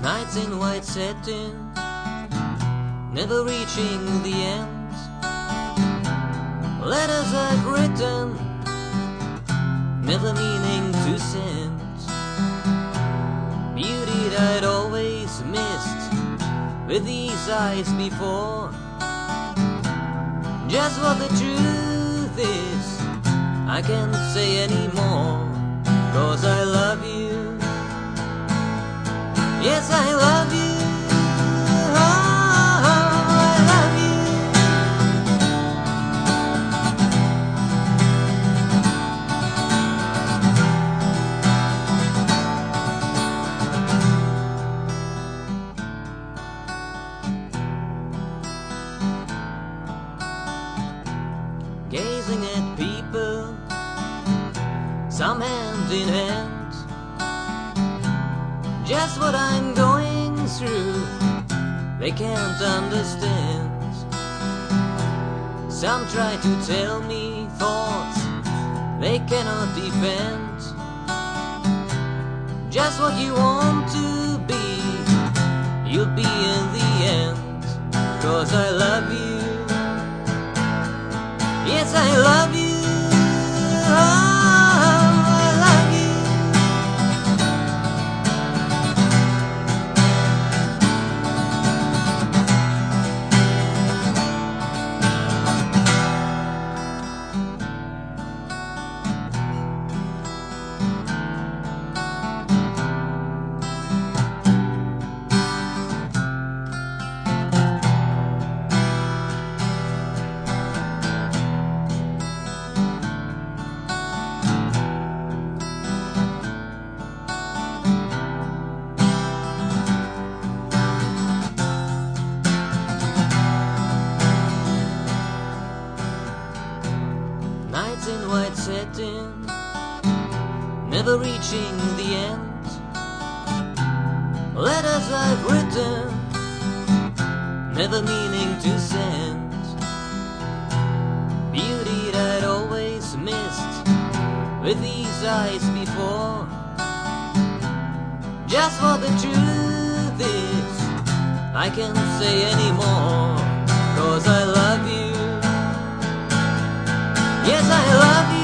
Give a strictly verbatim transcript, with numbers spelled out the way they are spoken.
Nights in white satin, never reaching the end. Letters I've written, never meaning to send. Beauty that I'd always missed with these eyes before. Just what the truth is, I can't say anymore. 'Cause I love you. Yes, I love you. Oh, I love you. Gazing at people, some hand in hand. Just what I'm going through, they can't understand. Some try to tell me thoughts they cannot defend. Just what you want to be, you'll be in the end. 'Cause I love you. Yes, I love you. Oh, nights in white satin, never reaching the end. Letters I've written, never meaning to send. Beauty that I'd always missed with these eyes before. Just what the truth is, I can't say anymore. 'Cause I love you. Yes, I love you.